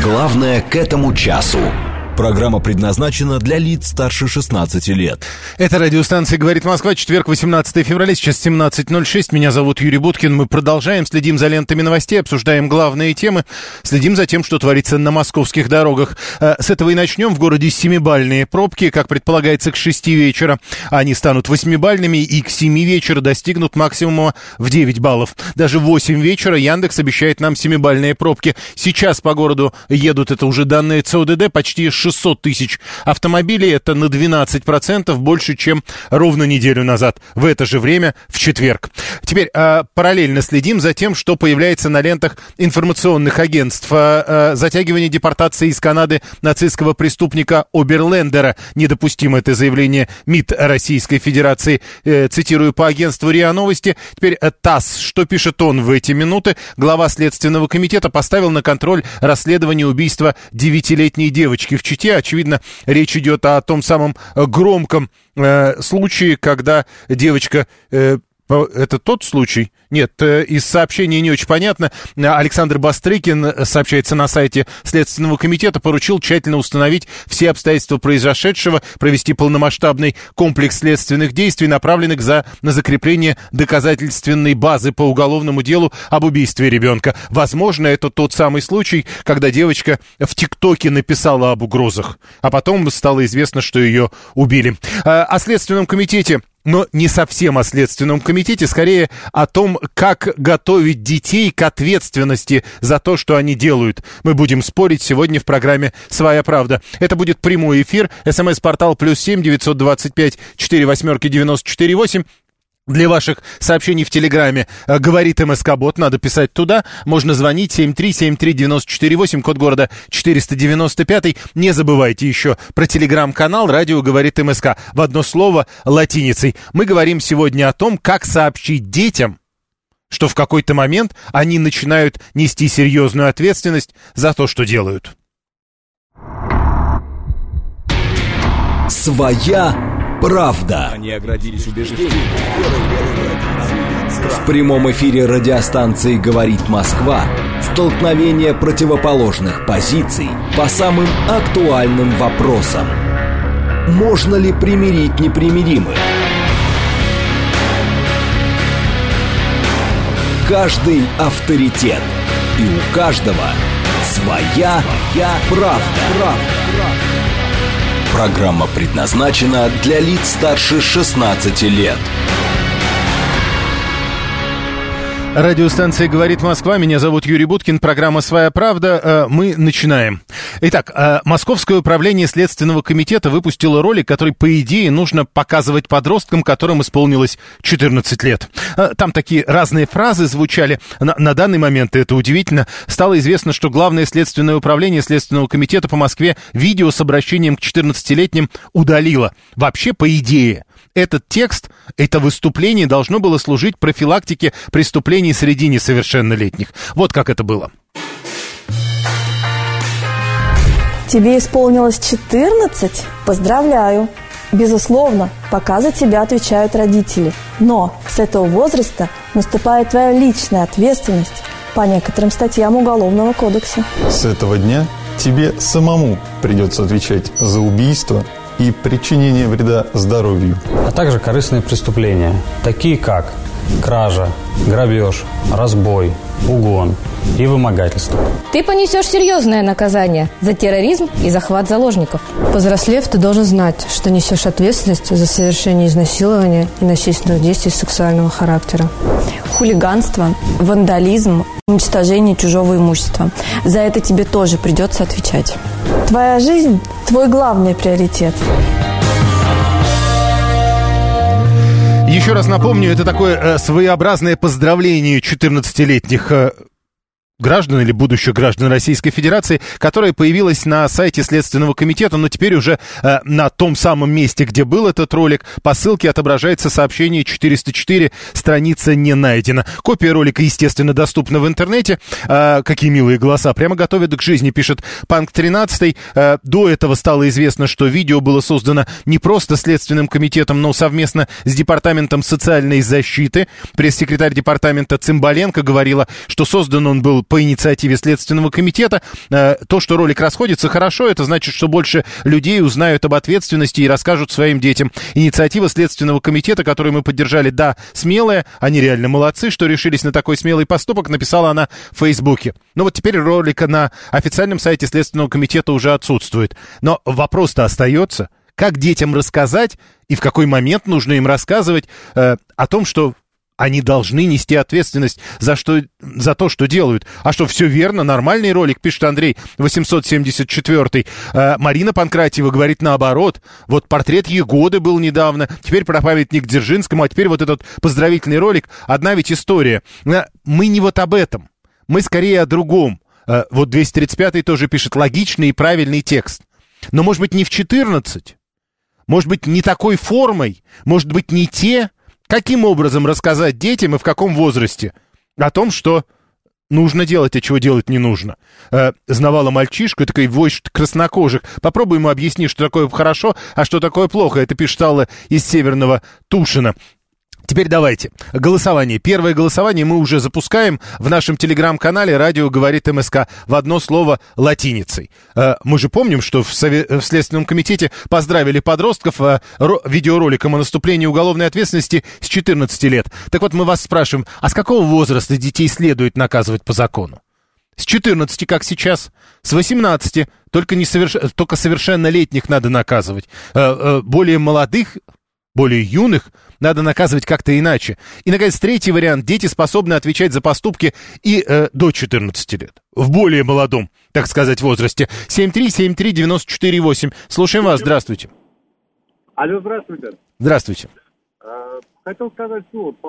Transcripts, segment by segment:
Главное к этому часу. Программа предназначена для лиц старше 16 лет. Это радиостанция «Говорит Москва», четверг, 18 февраля, сейчас 17:06. Меня зовут Юрий Буткин. Мы продолжаем, следим за лентами новостей, обсуждаем главные темы, следим за тем, что творится на московских дорогах. С этого и начнем. В городе 7-бальные пробки, как предполагается, к 6 вечера. Они станут 8-бальными и к 7 вечера достигнут максимума в 9 баллов. Даже в 8 вечера Яндекс обещает нам 7-бальные пробки. Сейчас по городу едут, это уже данные ЦОДД, почти 600 тысяч автомобилей, это на 12% больше, чем ровно неделю назад, в это же время, в четверг. Теперь параллельно следим за тем, что появляется на лентах информационных агентств. Затягивание депортации из Канады нацистского преступника Оберлендера. Недопустимо это заявление МИД Российской Федерации. Цитирую по агентству РИА Новости. Теперь ТАСС. Что пишет он в эти минуты? Глава Следственного комитета поставил на контроль расследование убийства 9-летней девочки в Чите. Очевидно, речь идет о том самом громком случае, когда девочка... Это тот случай? Нет, из сообщения не очень понятно. Александр Бастрыкин, сообщается на сайте Следственного комитета, поручил тщательно установить все обстоятельства произошедшего, провести полномасштабный комплекс следственных действий, направленных на закрепление доказательственной базы по уголовному делу об убийстве ребенка. Возможно, это тот самый случай, когда девочка в ТикТоке написала об угрозах, а потом стало известно, что ее убили. О Следственном комитете... Но не совсем о Следственном комитете, скорее о том, как готовить детей к ответственности за то, что они делают. Мы будем спорить сегодня в программе «Своя правда». Это будет прямой эфир. СМС-портал +7 925 48 94 8. Для ваших сообщений в Телеграме говорит МСК-бот, надо писать туда. Можно звонить 7373948, код города 495. Не забывайте еще про Телеграм-канал «Радио говорит МСК». В одно слово латиницей. Мы говорим сегодня о том, как сообщить детям, что в какой-то момент они начинают нести серьезную ответственность за то, что делают. Своя правда. Они оградились убеждениями. В прямом эфире радиостанции «Говорит Москва» столкновение противоположных позиций по самым актуальным вопросам. Можно ли примирить непримиримых? Каждый авторитет, и у каждого своя правда. Программа предназначена для лиц старше 16 лет. Радиостанция «Говорит Москва». Меня зовут Юрий Буткин. Программа «Своя правда». Мы начинаем. Итак, Московское управление Следственного комитета выпустило ролик, который, по идее, нужно показывать подросткам, которым исполнилось 14 лет. Там такие разные фразы звучали. На данный момент, и это удивительно, стало известно, что Главное следственное управление Следственного комитета по Москве видео с обращением к 14-летним удалило. Вообще, по идее, этот текст, это выступление должно было служить профилактике преступлений среди несовершеннолетних. Вот как это было. Тебе исполнилось 14? Поздравляю! Безусловно, пока за тебя отвечают родители. Но с этого возраста наступает твоя личная ответственность по некоторым статьям Уголовного кодекса. С этого дня тебе самому придется отвечать за убийство и причинение вреда здоровью, а также корыстные преступления, такие как кража, грабеж, разбой, угон и вымогательство. Ты понесешь серьезное наказание за терроризм и захват заложников. Повзрослев, ты должен знать, что несешь ответственность за совершение изнасилования и насильственных действий сексуального характера. Хулиганство, вандализм, уничтожение чужого имущества. За это тебе тоже придется отвечать. Твоя жизнь – твой главный приоритет. Еще раз напомню, это такое своеобразное поздравление 14-летних граждан или будущих граждан Российской Федерации, которая появилась на сайте Следственного комитета, но теперь уже на том самом месте, где был этот ролик, по ссылке отображается сообщение 404, страница не найдена. Копия ролика, естественно, доступна в интернете. Какие милые голоса, прямо готовят к жизни, пишет Панк 13. До этого стало известно, что видео было создано не просто Следственным комитетом, но совместно с Департаментом социальной защиты. Пресс-секретарь департамента Цымбаленко говорила, что создан он был по инициативе Следственного комитета. То, что ролик расходится, хорошо, это значит, что больше людей узнают об ответственности и расскажут своим детям. Инициатива Следственного комитета, которую мы поддержали, да, смелая, они реально молодцы, что решились на такой смелый поступок, написала она в Фейсбуке. Но вот теперь ролика на официальном сайте Следственного комитета уже отсутствует. Но вопрос-то остается, как детям рассказать и в какой момент нужно им рассказывать о том, что они должны нести ответственность за то, что делают. А что, все верно, нормальный ролик, пишет Андрей 874. Марина Панкратьева говорит наоборот. Вот портрет Егоды был недавно, теперь про памятник Дзержинскому, а теперь вот этот поздравительный ролик. Одна ведь история. Мы не вот об этом, мы скорее о другом. Вот 235-й тоже пишет логичный и правильный текст. Но, может быть, не в 14? Может быть, не такой формой? Может быть, не те? Каким образом рассказать детям и в каком возрасте о том, что нужно делать, а чего делать не нужно? Знавала мальчишку, такой вождь краснокожих. Попробуй ему объяснить, что такое хорошо, а что такое плохо. Это пишет Алла из Северного Тушина. Теперь давайте. Голосование. Первое голосование мы уже запускаем в нашем телеграм-канале «Радио говорит МСК» в одно слово латиницей. Мы же помним, что в Следственном комитете поздравили подростков видеороликом о наступлении уголовной ответственности с 14 лет. Так вот, мы вас спрашиваем, а с какого возраста детей следует наказывать по закону? С 14, как сейчас, с 18, только совершеннолетних надо наказывать. Более молодых, более юных надо наказывать как-то иначе. И, наконец, третий вариант. Дети способны отвечать за поступки и до 14 лет. В более молодом, так сказать, возрасте. 7373948. Слушаем вас. Здравствуйте. Алло, здравствуйте. Здравствуйте. Хотел сказать,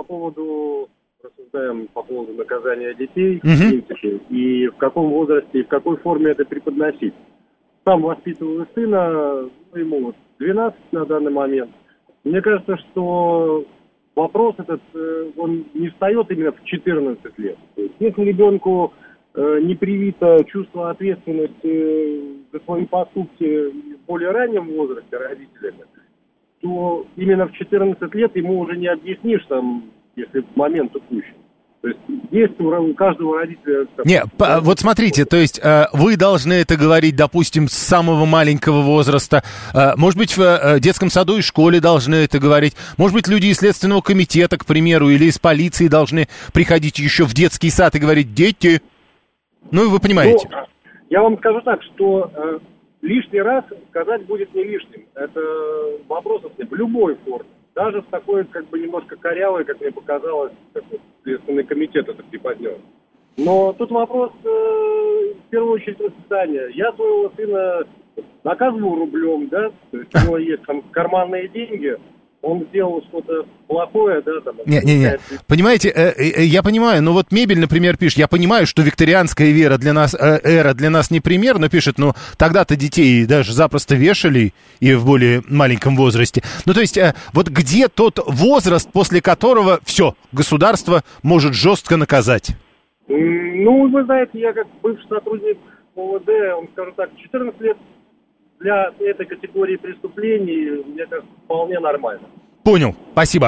рассуждаем по поводу наказания детей, в принципе, и в каком возрасте, и в какой форме это преподносить. Сам воспитываю сына, ему 12 на данный момент. Мне кажется, что вопрос этот, он не встает именно в 14 лет. То есть, если ребенку не привито чувство ответственности за свои поступки в более раннем возрасте родителями, то именно в 14 лет ему уже не объяснишь, если момент упущен. То есть у каждого родителя... Вот смотрите, то есть вы должны это говорить, допустим, с самого маленького возраста. Может быть, в детском саду и школе должны это говорить. Может быть, люди из Следственного комитета, к примеру, или из полиции должны приходить еще в детский сад и говорить: дети. Ну, вы понимаете. Я вам скажу так, что лишний раз сказать будет не лишним. Это вопрос в любой форме. Даже в такой, немножко корявой, как мне показалось, как Следственный комитет это преподнес. Но тут вопрос, в первую очередь, воспитания. Я своего сына наказываю рублем, да, то есть у него есть карманные деньги, он сделал что-то плохое, да, Не. Понимаете, я понимаю, но вот Мебель, например, пишет: я понимаю, что викторианская эра для нас не пример, но пишет, тогда-то детей даже запросто вешали и в более маленьком возрасте. То есть, вот где тот возраст, после которого все, государство может жестко наказать? Вы знаете, я как бывший сотрудник ОВД, вам скажу так, 14 лет для этой категории преступлений, мне кажется, вполне нормально. Понял, спасибо.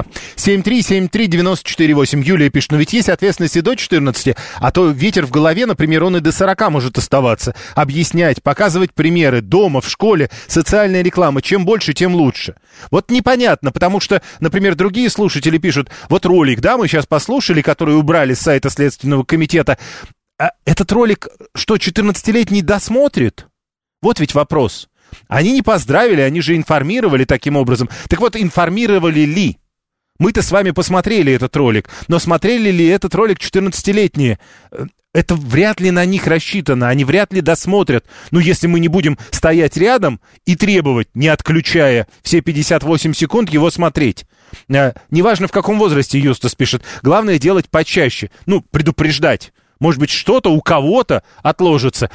7373948. Юлия пишет: ведь есть ответственность и до 14, а то ветер в голове, например, он и до 40 может оставаться. Объяснять, показывать примеры дома, в школе, социальная реклама. Чем больше, тем лучше. Вот непонятно, потому что, например, другие слушатели пишут: вот ролик, да, мы сейчас послушали, который убрали с сайта Следственного комитета. А этот ролик что, 14-летний досмотрит? Вот ведь вопрос. Они не поздравили, они же информировали таким образом. Так вот, информировали ли? Мы-то с вами посмотрели этот ролик, но смотрели ли этот ролик 14-летние? Это вряд ли на них рассчитано, они вряд ли досмотрят. Если мы не будем стоять рядом и требовать, не отключая все 58 секунд, его смотреть. Неважно, в каком возрасте, Юстас пишет, главное делать почаще, предупреждать. Может быть, что-то у кого-то отложится.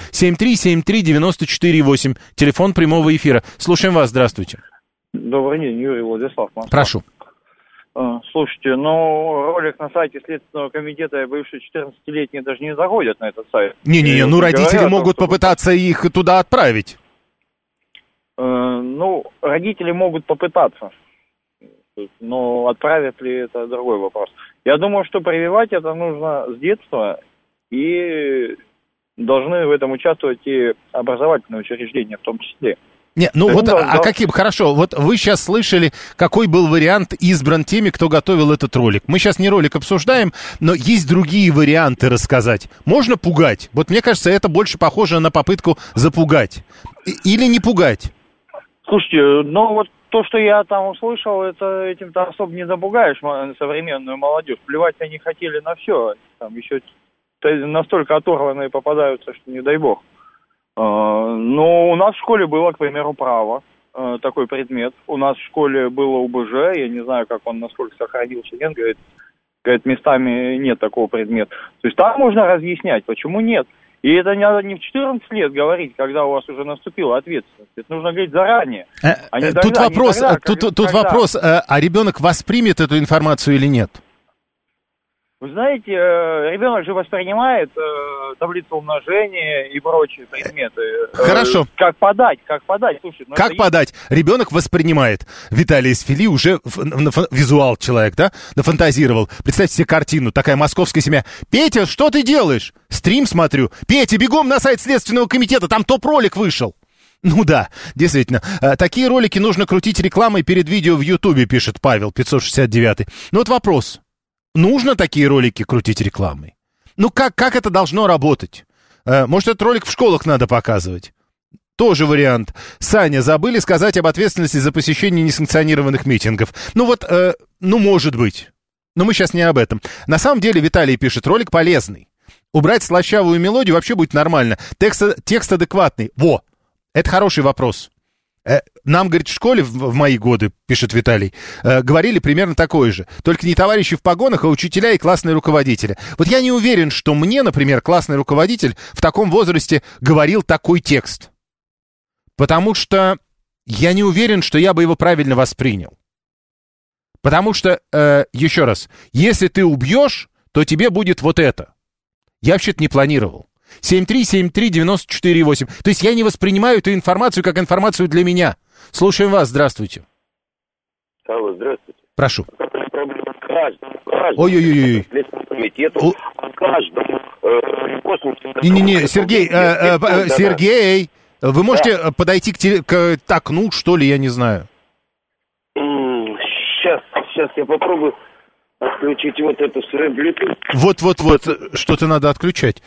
7373948. Телефон прямого эфира. Слушаем вас. Здравствуйте. Добрый день, Юрий, Владислав. Москва. Прошу. Слушайте, ролик на сайте Следственного комитета бывшие 14-летние даже не заходят на этот сайт. Родители могут попытаться их туда отправить. Родители могут попытаться. Но отправят ли, это другой вопрос. Я думаю, что прививать это нужно с детства. и должны в этом участвовать и образовательные учреждения в том числе. Не, ну вот, каким, хорошо, вот вы сейчас слышали, какой был вариант избран теми, кто готовил этот ролик. Мы сейчас не ролик обсуждаем, но есть другие варианты рассказать. Можно пугать? Вот мне кажется, это больше похоже на попытку запугать. Или не пугать? Слушайте, ну вот то, что я там услышал, этим-то особо не запугаешь современную молодежь. Плевать они хотели на все. Там еще настолько оторванные попадаются, что не дай бог. Но у нас в школе было, к примеру, право, такой предмет. У нас в школе было УБЖ, я не знаю, как он, насколько сохранился, нет, говорит, местами нет такого предмета. То есть там можно разъяснять, почему нет. И это не надо не в 14 лет говорить, когда у вас уже наступила ответственность. Это нужно говорить заранее. Тут вопрос, а ребенок воспримет эту информацию или нет? Вы знаете, ребенок же воспринимает таблицу умножения и прочие предметы. Хорошо. Как подать? Слушай, как подать? Ребенок воспринимает. Виталий Сфили уже визуал человек, да, нафантазировал. Представьте себе картину, такая московская семья. Петя, что ты делаешь? Стрим смотрю. Петя, бегом на сайт Следственного комитета, там топ-ролик вышел. Ну да, действительно. Такие ролики нужно крутить рекламой перед видео в Ютубе, пишет Павел 569. Ну вот вопрос. Нужно такие ролики крутить рекламой? Ну, как это должно работать? Может, этот ролик в школах надо показывать? Тоже вариант. Саня, забыли сказать об ответственности за посещение несанкционированных митингов. Ну вот, может быть. Но мы сейчас не об этом. На самом деле, Виталий пишет, ролик полезный. Убрать слащавую мелодию вообще будет нормально. Текст адекватный. Во! Это хороший вопрос. Нам, говорит, в школе в мои годы, пишет Виталий, говорили примерно такое же. Только не товарищи в погонах, а учителя и классные руководители. Вот я не уверен, что мне, например, классный руководитель в таком возрасте говорил такой текст. Потому что я не уверен, что я бы его правильно воспринял. Потому что, еще раз, если ты убьешь, то тебе будет вот это. Я вообще-то не планировал. 7373948. То есть я не воспринимаю эту информацию как информацию для меня. Слушаем вас, здравствуйте. Алло, здравствуйте. Прошу. Какая проблема каждому. Ой-ой-ой. Комитету, каждому. Не-не-не, Сергей, вы можете подойти к окну, что ли, я не знаю. Сейчас я попробую отключить вот эту свою Bluetooth. Вот, что-то надо отключать.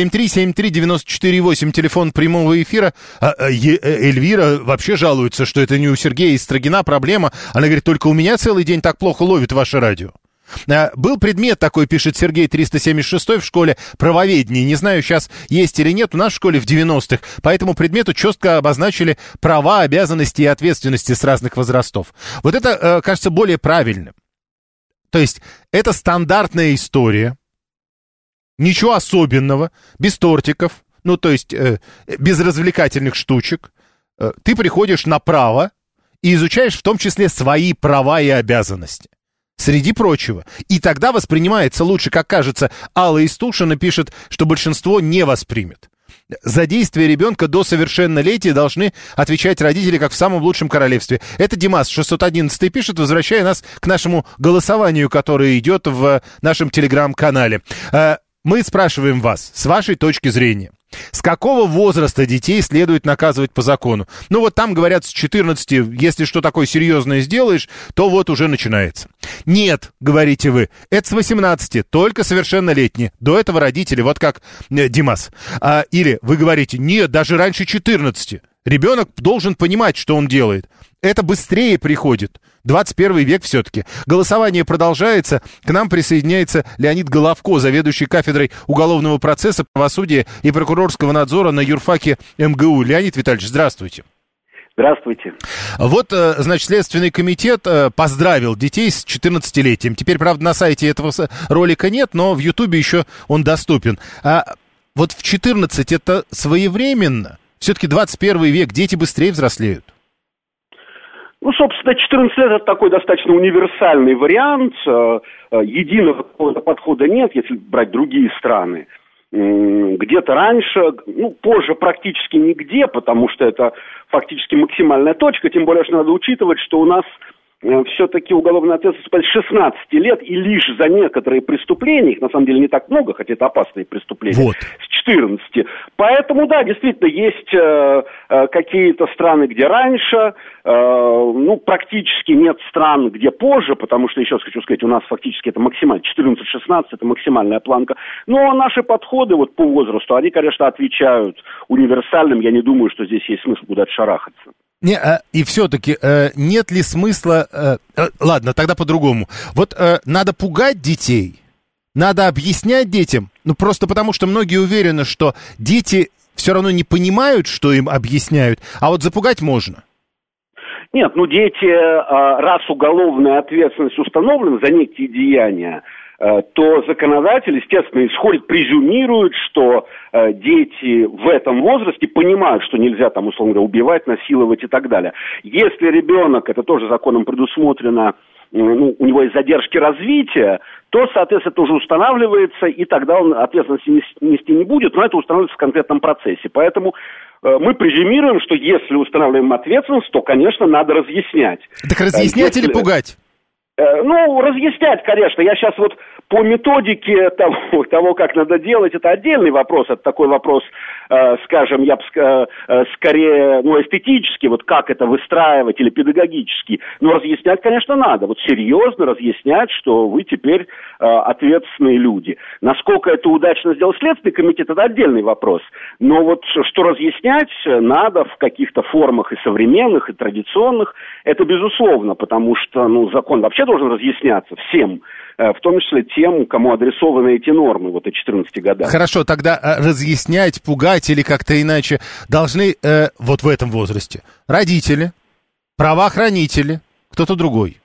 7373948, телефон прямого эфира. Эльвира вообще жалуется, что это не у Сергея из Строгина проблема. Она говорит, только у меня целый день так плохо ловит ваше радио. Был предмет такой, пишет Сергей 376 в школе, правоведение. Не знаю, сейчас есть или нет, у нас в школе в 90-х. По этому предмету четко обозначили права, обязанности и ответственности с разных возрастов. Вот это кажется более правильным. То есть это стандартная история, ничего особенного, без тортиков, ну то есть без развлекательных штучек. Ты приходишь на право и изучаешь в том числе свои права и обязанности. Среди прочего. И тогда воспринимается лучше, как кажется. Алла Истушина пишет, что большинство не воспримет. За действия ребенка до совершеннолетия должны отвечать родители, как в самом лучшем королевстве. Это Димас 611 пишет, возвращая нас к нашему голосованию, которое идет в нашем телеграм-канале. Мы спрашиваем вас, с вашей точки зрения, с какого возраста детей следует наказывать по закону? Ну вот там говорят с 14, если что такое серьезное сделаешь, то вот уже начинается. Нет, говорите вы, это с 18, только совершеннолетние. До этого родители, вот как Димас. Или вы говорите, нет, даже раньше 14. Ребенок должен понимать, что он делает. Это быстрее приходит. 21 век все-таки. Голосование продолжается. К нам присоединяется Леонид Головко, заведующий кафедрой уголовного процесса, правосудия и прокурорского надзора на юрфаке МГУ. Леонид Витальевич, здравствуйте. Здравствуйте. Вот, значит, Следственный комитет поздравил детей с 14-летием. Теперь, правда, на сайте этого ролика нет, но в Ютубе еще он доступен. Вот в 14 это своевременно? Все-таки 21 век, дети быстрее взрослеют. Ну, собственно, 14 лет – это такой достаточно универсальный вариант. Единого подхода нет, если брать другие страны. Где-то раньше, позже практически нигде, потому что это фактически максимальная точка. Тем более, что надо учитывать, что у нас все-таки уголовная ответственность с 16 лет, и лишь за некоторые преступления, их на самом деле не так много, хотя это опасные преступления, с 14. Поэтому, да, действительно, есть какие-то страны, где раньше, практически нет стран, где позже, потому что, еще раз хочу сказать, у нас фактически это максимально, 14-16 это максимальная планка. Но наши подходы вот по возрасту, они, конечно, отвечают универсальным, я не думаю, что здесь есть смысл куда-то шарахаться. И все-таки нет ли смысла... ладно, тогда по-другому. Вот надо пугать детей, надо объяснять детям, просто потому что многие уверены, что дети все равно не понимают, что им объясняют, а вот запугать можно. Нет, дети, раз уголовная ответственность установлена за некие деяния, то законодатель, естественно, исходит, презюмирует, что дети в этом возрасте понимают, что нельзя там, условно говоря, убивать, насиловать и так далее. Если ребенок, это тоже законом предусмотрено, у него есть задержки развития, то, соответственно, это уже устанавливается, и тогда он ответственности нести не будет, но это устанавливается в конкретном процессе. Поэтому мы презюмируем, что если устанавливаем ответственность, то, конечно, надо разъяснять. Так разъяснять или пугать? Разъяснять, конечно. Я сейчас вот по методике того, как надо делать, это отдельный вопрос. Это такой вопрос, скажем, я бы скорее, эстетический, вот как это выстраивать или педагогически. Но разъяснять, конечно, надо. Вот серьезно разъяснять, что вы теперь ответственные люди. Насколько это удачно сделал Следственный комитет, это отдельный вопрос. Но вот что разъяснять надо в каких-то формах и современных, и традиционных, это безусловно, потому что, закон вообще должен разъясняться всем, в том числе тем, кому адресованы эти нормы, вот и 14 годам. Хорошо, тогда разъяснять, пугать или как-то иначе должны вот в этом возрасте родители, правоохранители, кто-то другой.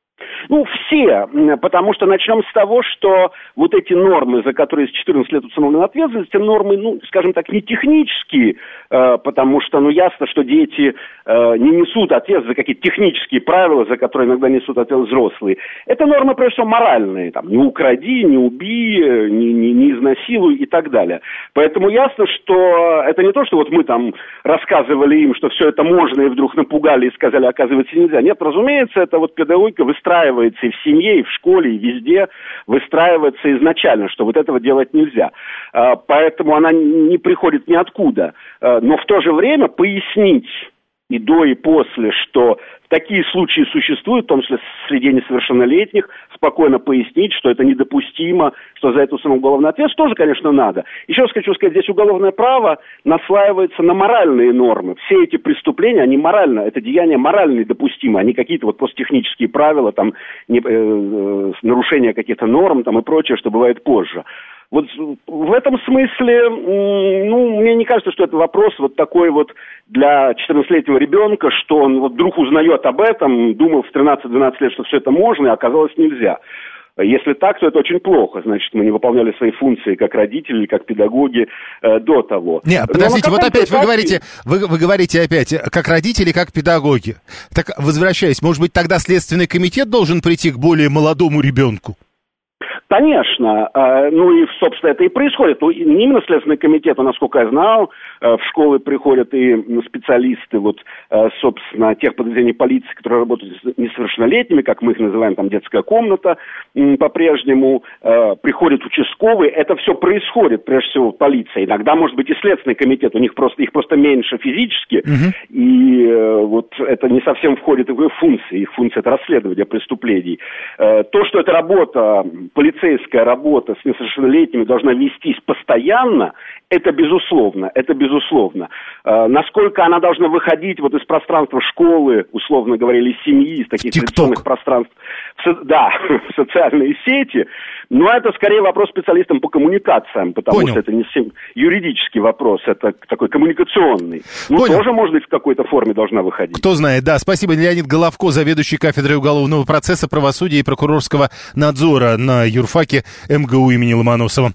Все, потому что начнем с того, что вот эти нормы, за которые с 14 лет установлена ответственность, эти нормы, скажем так, не технические, потому что, ясно, что дети не несут ответственность за какие-то технические правила, за которые иногда несут ответственность взрослые. Это нормы, прежде всего, моральные, не укради, не убей, не изнасилуй и так далее. Поэтому ясно, что это не то, что вот мы там рассказывали им, что все это можно, и вдруг напугали и сказали, оказывается, нельзя. Нет, разумеется, это вот педагогика выстраивается и в семье, и в школе, и везде выстраивается изначально, что вот этого делать нельзя. Поэтому она не приходит ниоткуда. Но в то же время пояснить и до, и после, что такие случаи существуют, в том числе среди несовершеннолетних, спокойно пояснить, что это недопустимо, что за это установлена уголовная ответственность, тоже, конечно, надо. Еще раз хочу сказать, здесь уголовное право наслаивается на моральные нормы. Все эти преступления, они морально, это деяния морально недопустимы, они какие-то вот просто технические правила, нарушения каких-то норм и прочее, что бывает позже. Вот в этом смысле, мне не кажется, что это вопрос вот такой вот для 14-летнего ребенка, что он вот вдруг узнает об этом, думал в 13-12 лет, что все это можно, и оказалось нельзя. Если так, то это очень плохо. Значит, мы не выполняли свои функции как родители, как педагоги до того. Нет, подождите, вот опять вы говорите опять, как родители, как педагоги. Так, возвращаясь, может быть, тогда Следственный комитет должен прийти к более молодому ребенку? Конечно, и, собственно, это и происходит. Не именно Следственный комитет, а, насколько я знал, в школы приходят и специалисты, собственно, тех подразделений полиции, которые работают с несовершеннолетними, как мы их называем, детская комната по-прежнему, приходят участковые. Это все происходит, прежде всего, в полиции. Иногда, может быть, и Следственный комитет, их просто меньше физически, и это не совсем входит в их функции. Их функция – это расследование преступлений. То, что эта работа, полицейская работа с несовершеннолетними должна вестись постоянно, это безусловно. Насколько она должна выходить из пространства школы, условно говоря, или семьи, из таких традиционных пространств, в социальные сети, но это скорее вопрос специалистам по коммуникациям, потому что это не юридический вопрос, это такой коммуникационный. Тоже, может быть, в какой-то форме должна выходить. Кто знает, да. Спасибо. Леонид Головко, заведующий кафедрой уголовного процесса, правосудия и прокурорского надзора на юрфаке МГУ имени Ломоносова.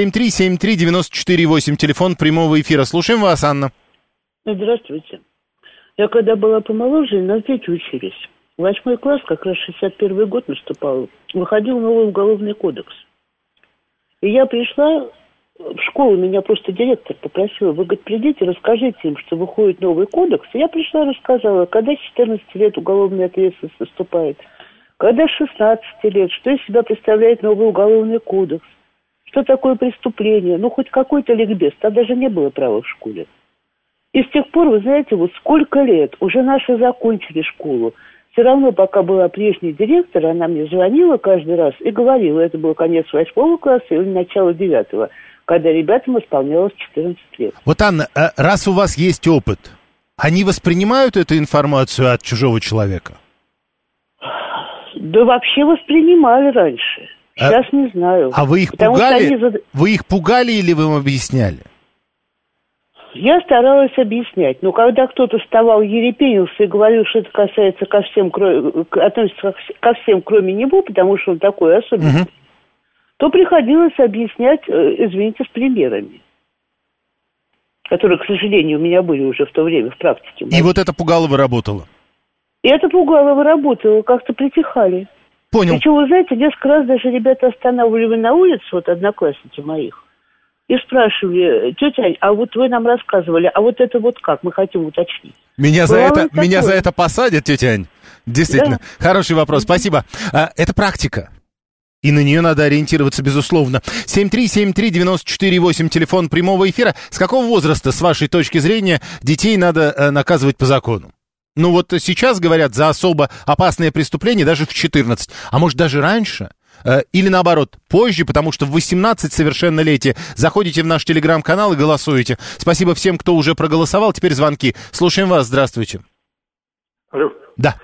7373948, телефон прямого эфира. Слушаем вас, Анна. Здравствуйте. Я когда была помоложе, на Пете учились. 8 класс, как раз 61 год наступал, выходил новый уголовный кодекс. И я пришла в школу меня просто директор попросил. Вы, говорит, придите, расскажите им, что выходит новый кодекс. Я пришла, рассказала, когда с 14 лет уголовная ответственность наступает, когда с 16 лет, что из себя представляет новый уголовный кодекс, что такое преступление. Ну, хоть какой-то ликбез. Там даже не было права в школе. И с тех пор, вы знаете, вот сколько лет, уже наши закончили школу. Все равно, пока была прежний директор, она мне звонила каждый раз и говорила, это был конец 8 класса или начало 9, когда ребятам исполнялось 14 лет. Вот, Анна, раз у вас есть опыт, они воспринимают эту информацию от чужого человека? Да вообще воспринимали раньше. Сейчас не знаю. А вы их пугали? Вы их пугали или вы им объясняли? Я старалась объяснять, но когда кто-то вставал, ерепенился и говорил, что это касается относится ко всем, кроме него, потому что он такой особенный, то приходилось объяснять, извините, с примерами, которые, к сожалению, у меня были уже в то время в практике. И вот это пугало работало? И это пугало работало, как-то притихали. Понял. Причем, вы знаете, несколько раз даже ребята останавливали на улице, вот одноклассники моих, и спрашивали: тетя Ань, а вот вы нам рассказывали, а вот это вот как? Мы хотим уточнить. Меня за это посадят, тетя Ань? Действительно. Да. Хороший вопрос, спасибо. Это практика. И на нее надо ориентироваться, безусловно. 7373948, телефон прямого эфира. С какого возраста, с вашей точки зрения, детей надо наказывать по закону? Ну вот сейчас говорят за особо опасные преступления даже в 14, а может даже раньше. Или наоборот, позже, потому что в 18 совершеннолетие. Заходите в наш телеграм-канал и голосуете. Спасибо всем, кто уже проголосовал. Теперь звонки. Слушаем вас. Здравствуйте. Алло. Да.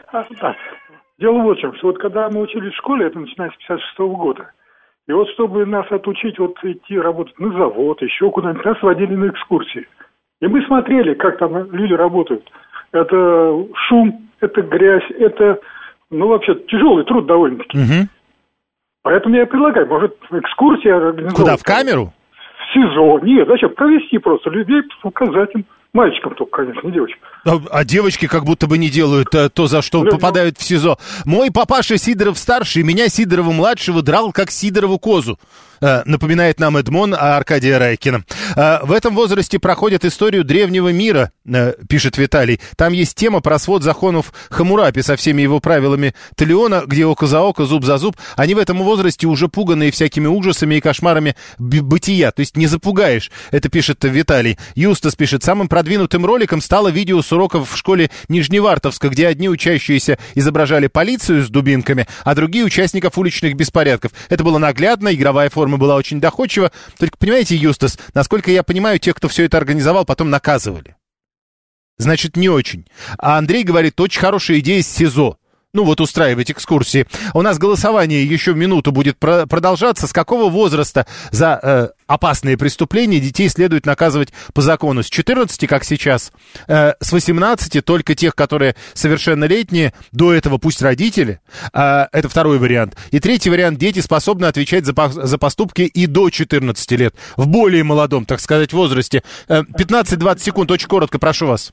Дело вот в чем, что вот когда мы учились в школе, это начиная с 56-го года, и вот чтобы нас отучить вот идти работать на завод, еще куда-нибудь, нас водили на экскурсии. И мы смотрели, как там люди работают. Это шум, это грязь, это, ну, вообще тяжелый труд довольно-таки. Угу. Поэтому я предлагаю, может, экскурсия организовать. Куда, в камеру? В СИЗО. Нет, зачем? Провести просто людей, показать им. Мальчикам только, конечно, не девочкам. А девочки как будто бы не делают то, за что попадают в СИЗО. Мой папаша Сидоров-старший меня Сидорова-младшего драл, как Сидорову козу. Напоминает нам Эдмон Аркадия Райкина. В этом возрасте проходят историю древнего мира, пишет Виталий. Там есть тема про свод законов Хаммурапи со всеми его правилами Талиона, где око за око, зуб за зуб. Они в этом возрасте уже пуганные всякими ужасами и кошмарами бытия. То есть не запугаешь. Это пишет Виталий. Юстас пишет: самым продвинутым роликом стало видео с уроков в школе Нижневартовска, где одни учащиеся изображали полицию с дубинками, а другие участников уличных беспорядков. Это было наглядно, игровая форма была очень доходчива. Только, понимаете, Юстас, насколько я понимаю, тех, кто все это организовал, потом наказывали. Значит, не очень. А Андрей говорит: очень хорошая идея с СИЗО. Ну вот, устраивать экскурсии. У нас голосование еще минуту будет продолжаться. С какого возраста за опасные преступления детей следует наказывать по закону? С 14, как сейчас? С 18, только тех, которые совершеннолетние. До этого пусть родители. Это второй вариант. И третий вариант: дети способны отвечать за поступки и до 14 лет. В более молодом, так сказать, возрасте. 15-20 секунд, очень коротко, прошу вас.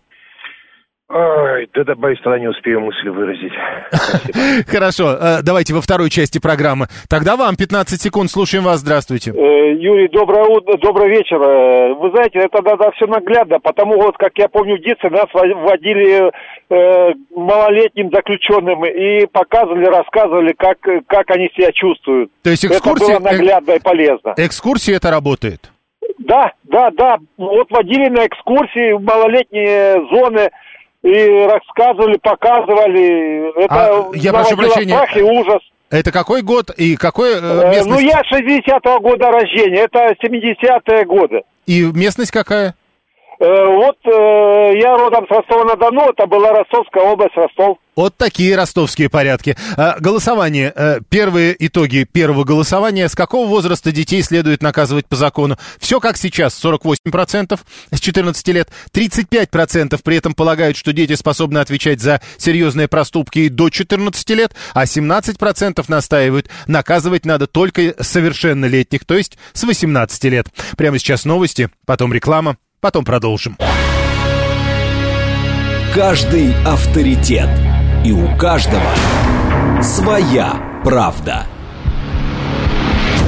Ой, да боюсь, тогда не успею мысли выразить. Хорошо, давайте во второй части программы. Тогда вам 15 секунд, слушаем вас, здравствуйте. Юрий, доброе утро, добрый вечер. Вы знаете, это да, все наглядно, потому вот, как я помню, в детстве нас водили малолетним заключенным и показывали, рассказывали, как они себя чувствуют. То есть экскурсия... Это было наглядно и полезно. Экскурсия это работает? Да. Вот водили на экскурсии в малолетние зоны и рассказывали, показывали. Это я прошу прощения, страх и ужас. Это какой год и какой местность? Ну, я 60-го года рождения, это 70-е годы. И местность какая? Вот я родом с Ростова-на-Дону, это была Ростовская область, Ростов. Вот такие ростовские порядки. Голосование. Первые итоги первого голосования. С какого возраста детей следует наказывать по закону? Все как сейчас. 48% с 14 лет. 35% при этом полагают, что дети способны отвечать за серьезные проступки и до 14 лет. А 17% настаивают, наказывать надо только совершеннолетних, то есть с 18 лет. Прямо сейчас новости, потом реклама. Потом продолжим. Каждый авторитет. И у каждого своя правда.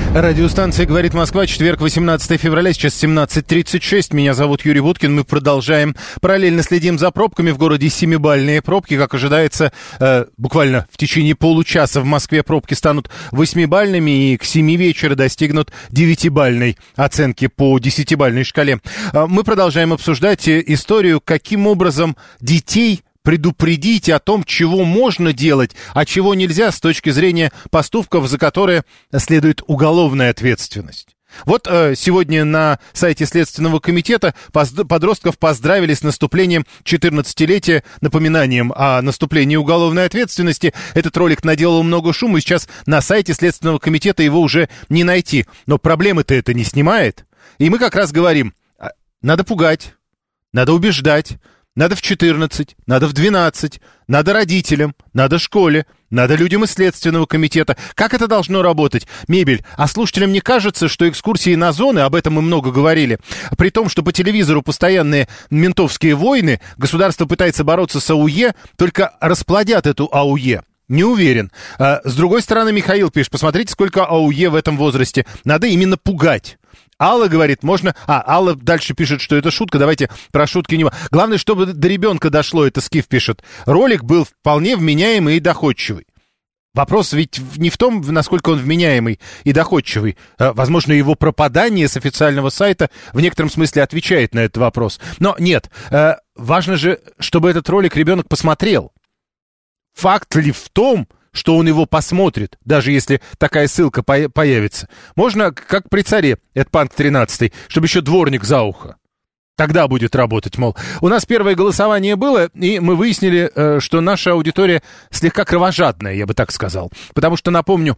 Радиостанция «Говорит Москва», четверг, 18 февраля, сейчас 17:36. Меня зовут Юрий Буткин, мы продолжаем. Параллельно следим за пробками. В городе 7-бальные пробки. Как ожидается, буквально в течение получаса в Москве пробки станут 8-бальными и к 7 вечера достигнут 9-бальной оценки по 10-бальной шкале. Мы продолжаем обсуждать историю, каким образом детей предупредить о том, чего можно делать, а чего нельзя с точки зрения поступков, за которые следует уголовная ответственность. Вот сегодня на сайте Следственного комитета подростков поздравили с наступлением 14-летия, напоминанием о наступлении уголовной ответственности. Этот ролик наделал много шума, и сейчас на сайте Следственного комитета его уже не найти. Но проблемы-то это не снимает. И мы как раз говорим, надо пугать, надо убеждать. Надо в 14, надо в 12, надо родителям, надо школе, надо людям из Следственного комитета. Как это должно работать? Мебель. А слушателям не кажется, что экскурсии на зоны, об этом мы много говорили, при том, что по телевизору постоянные ментовские войны, государство пытается бороться с АУЕ, только расплодят эту АУЕ. Не уверен. С другой стороны, Михаил пишет, посмотрите, сколько АУЕ в этом возрасте. Надо именно пугать. Алла говорит, можно... Алла дальше пишет, что это шутка, давайте про шутки не... Главное, чтобы до ребенка дошло, это Скиф пишет. Ролик был вполне вменяемый и доходчивый. Вопрос ведь не в том, насколько он вменяемый и доходчивый. Возможно, его пропадание с официального сайта в некотором смысле отвечает на этот вопрос. Но нет, важно же, чтобы этот ролик ребенок посмотрел. Факт ли в том, что он его посмотрит, даже если такая ссылка появится? Можно, как при царе, это Панк 13, чтобы еще дворник за ухо. Тогда будет работать, мол. У нас первое голосование было, и мы выяснили, что наша аудитория слегка кровожадная, я бы так сказал. Потому что, напомню,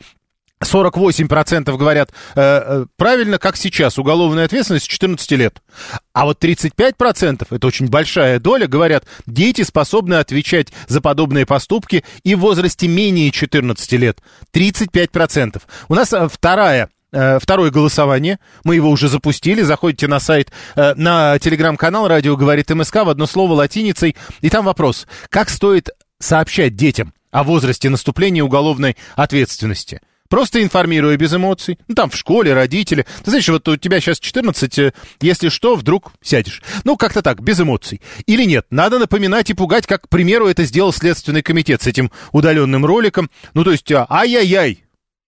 48% говорят правильно, как сейчас, уголовная ответственность с 14 лет. А вот 35%, это очень большая доля, говорят, дети способны отвечать за подобные поступки и в возрасте менее 14 лет. 35%. У нас второе голосование, мы его уже запустили, заходите на сайт, на телеграм-канал «Радио говорит МСК», в одно слово латиницей, и там вопрос, как стоит сообщать детям о возрасте наступления уголовной ответственности? Просто информируя без эмоций. Ну, там в школе, родители. Ты знаешь, вот у тебя сейчас 14, если что, вдруг сядешь. Ну, как-то так, без эмоций. Или нет, надо напоминать и пугать, как, к примеру, это сделал Следственный комитет с этим удаленным роликом. Ну, то есть, ай-яй-яй.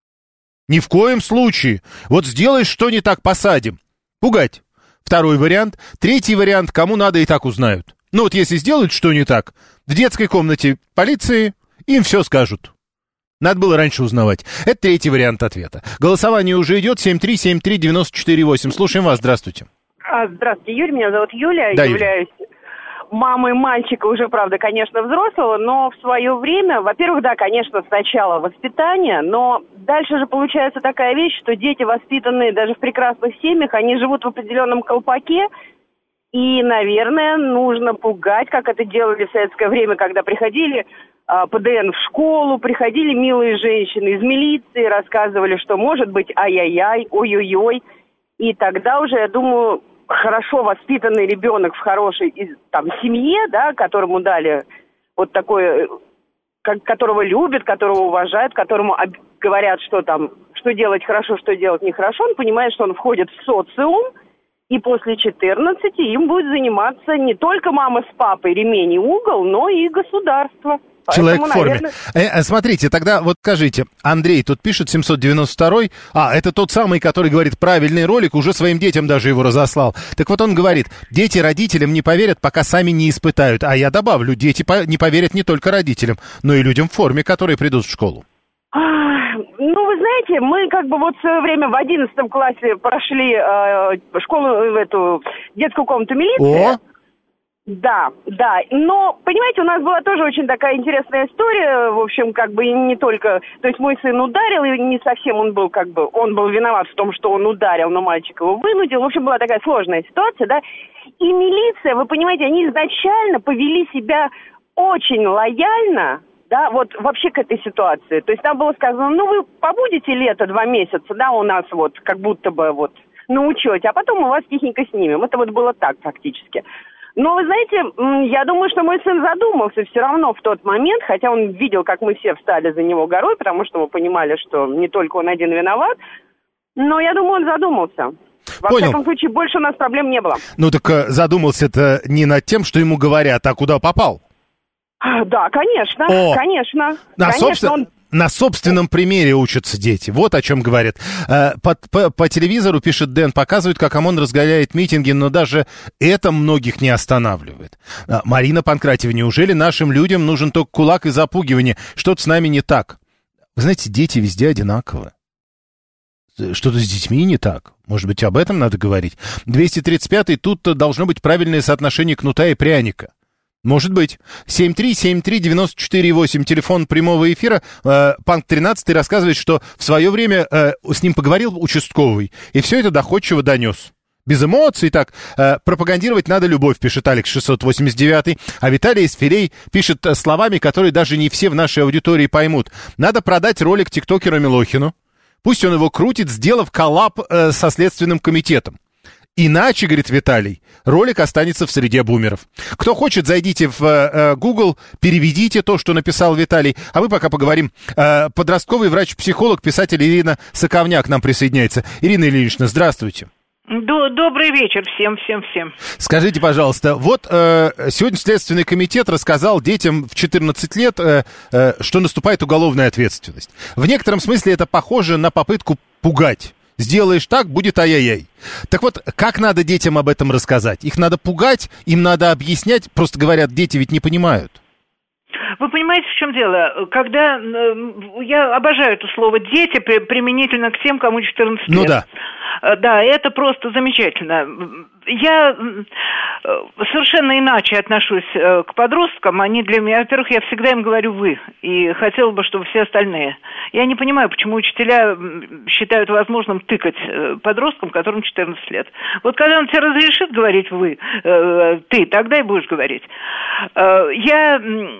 Ни в коем случае. Вот сделаешь что не так, посадим. Пугать. Второй вариант. Третий вариант, кому надо и так узнают. Ну, вот если сделают что не так, в детской комнате полиции им все скажут. Надо было раньше узнавать. Это третий вариант ответа. Голосование уже идет. 7373948. Слушаем вас. Здравствуйте. Здравствуйте, Юрий. Меня зовут Юля. Да, являюсь мамой мальчика, уже, правда, конечно, взрослого, но в свое время, во-первых, да, конечно, сначала воспитание, но дальше же получается такая вещь, что дети, воспитанные даже в прекрасных семьях, они живут в определенном колпаке, и, наверное, нужно пугать, как это делали в советское время, когда приходили ПДН в школу, приходили милые женщины из милиции, рассказывали, что может быть ай-яй-яй, ой-ой-ой. И тогда уже, я думаю, хорошо воспитанный ребенок в хорошей там семье, да, которому дали вот такое, которого любят, которого уважают, которому говорят, что там, что делать хорошо, что делать нехорошо, он понимает, что он входит в социум, и после 14 им будет заниматься не только мама с папой, ремень и угол, но и государство. Человек Поэтому, в форме. Наверное... Смотрите, тогда вот скажите, Андрей тут пишет 792-й, это тот самый, который говорит правильный ролик, уже своим детям даже его разослал. Так вот он говорит, дети родителям не поверят, пока сами не испытают. А я добавлю, дети не поверят не только родителям, но и людям в форме, которые придут в школу. Ну, вы знаете, мы как бы вот в свое время в 11 классе прошли школу, эту детскую комнату милиции. Да, да, но, понимаете, у нас была тоже очень такая интересная история, в общем, как бы не только, то есть мой сын ударил, и не совсем он был как бы, он был виноват в том, что он ударил, но мальчик его вынудил, в общем, была такая сложная ситуация, да, и милиция, вы понимаете, они изначально повели себя очень лояльно, да, вот вообще к этой ситуации, то есть там было сказано, ну, вы побудете лето 2 месяца, да, у нас вот, как будто бы вот на учете, а потом мы вас тихенько снимем, это вот было так фактически. Но, вы знаете, я думаю, что мой сын задумался все равно в тот момент, хотя он видел, как мы все встали за него горой, потому что мы понимали, что не только он один виноват. Ну, я думаю, он задумался. Во всяком случае, больше у нас проблем не было. Ну, так задумался-то не над тем, что ему говорят, а куда попал? Да, конечно, конечно. На собственном примере учатся дети. Вот о чем говорят. По телевизору, пишет Дэн, показывают, как ОМОН разгоняет митинги, но даже это многих не останавливает. Марина Панкратева, неужели нашим людям нужен только кулак и запугивание? Что-то с нами не так. Вы знаете, дети везде одинаковы. Что-то с детьми не так. Может быть, об этом надо говорить? 235-й, тут должно быть правильное соотношение кнута и пряника. Может быть. 7373948, телефон прямого эфира. Панк 13 рассказывает, что в свое время с ним поговорил участковый, и все это доходчиво донес. Без эмоций так. Пропагандировать надо любовь, пишет Алекс 689. А Виталий из Филей пишет словами, которые даже не все в нашей аудитории поймут. Надо продать ролик тиктокеру Милохину. Пусть он его крутит, сделав коллаб со Следственным комитетом. Иначе, говорит Виталий, ролик останется в среде бумеров. Кто хочет, зайдите в Google, переведите то, что написал Виталий. А мы пока поговорим. Подростковый врач-психолог, писатель Ирина Соковняк к нам присоединяется. Ирина Ильинична, здравствуйте. Добрый вечер всем. Скажите, пожалуйста, вот сегодня Следственный комитет рассказал детям в 14 лет, что наступает уголовная ответственность. В некотором смысле это похоже на попытку пугать. Сделаешь так, будет ай-яй-яй. Так вот, как надо детям об этом рассказать? Их надо пугать, им надо объяснять. Просто говорят, дети ведь не понимают. Вы понимаете, в чем дело? Когда я обожаю это слово «дети» применительно к тем, кому 14 лет. Ну да. Да, это просто замечательно. Я совершенно иначе отношусь к подросткам. Они для меня, во-первых, я всегда им говорю «вы», и хотела бы, чтобы все остальные. Я не понимаю, почему учителя считают возможным тыкать подросткам, которым 14 лет. Вот когда он тебе разрешит говорить «вы», «ты», тогда и будешь говорить. Я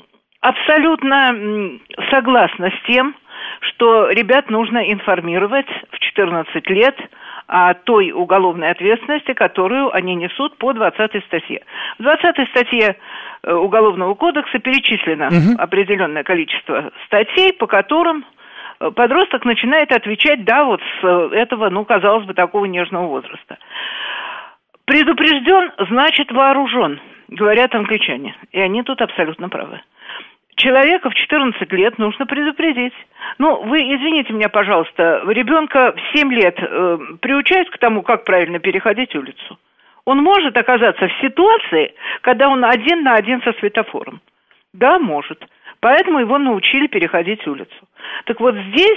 абсолютно согласна с тем, что ребят нужно информировать в 14 лет о той уголовной ответственности, которую они несут по 20-й статье. В 20-й статье Уголовного кодекса перечислено определенное количество статей, по которым подросток начинает отвечать, да, вот с этого, ну, казалось бы, такого нежного возраста. Предупрежден, значит вооружен, говорят англичане, и они тут абсолютно правы. Человека в 14 лет нужно предупредить. Ну, вы извините меня, пожалуйста, ребенка в 7 лет приучают к тому, как правильно переходить улицу. Он может оказаться в ситуации, когда он один на один со светофором. Да, может. Поэтому его научили переходить улицу. Так вот здесь...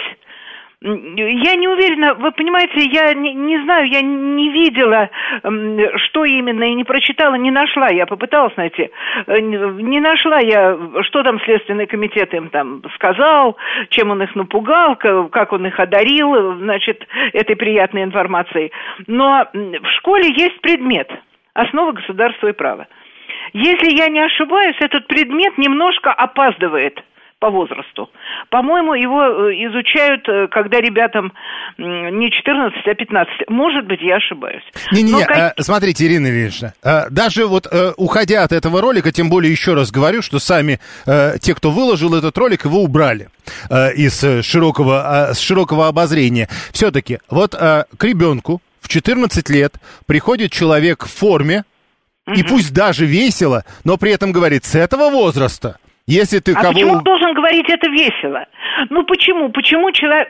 Я не уверена, вы понимаете, я не знаю, я не видела, что именно, и не прочитала, не нашла, я попыталась найти, не нашла я, что там Следственный комитет им там сказал, чем он их напугал, как он их одарил, значит, этой приятной информацией. Но в школе есть предмет «Основы государства и права». Если я не ошибаюсь, этот предмет немножко опаздывает по возрасту. По-моему, его изучают, когда ребятам не 14, а 15. Может быть, я ошибаюсь. Смотрите, Ирина Ильинична, даже вот уходя от этого ролика, тем более еще раз говорю, что сами те, кто выложил этот ролик, его убрали с широкого обозрения. Все-таки вот к ребенку в 14 лет приходит человек в форме, и пусть даже весело, но при этом говорит, с этого возраста... Если ты почему он должен говорить это весело? Ну почему? Почему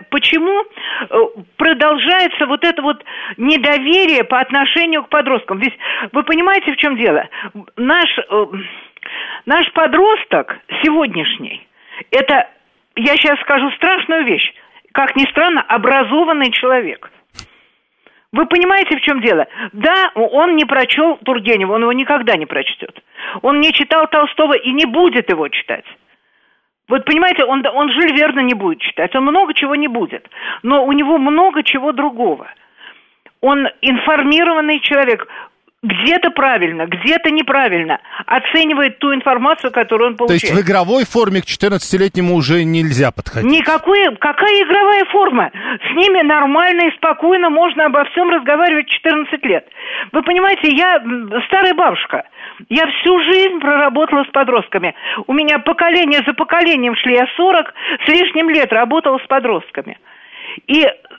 продолжается вот это вот недоверие по отношению к подросткам? Ведь вы понимаете, в чем дело? Наш подросток сегодняшний, это, я сейчас скажу страшную вещь, как ни странно, образованный человек. Вы понимаете, в чем дело? Да, он не прочел Тургенева, он его никогда не прочтет. Он не читал Толстого и не будет его читать. Вот понимаете, он Жюль Верна не будет читать, он много чего не будет. Но у него много чего другого. Он информированный человек. Где-то правильно, где-то неправильно оценивает ту информацию, которую он получает. То есть в игровой форме к 14-летнему уже нельзя подходить? Какая игровая форма? С ними нормально и спокойно можно обо всем разговаривать 14 лет. Вы понимаете, я старая бабушка. Я всю жизнь проработала с подростками. У меня поколение за поколением шли. Я 40 с лишним лет работала с подростками. И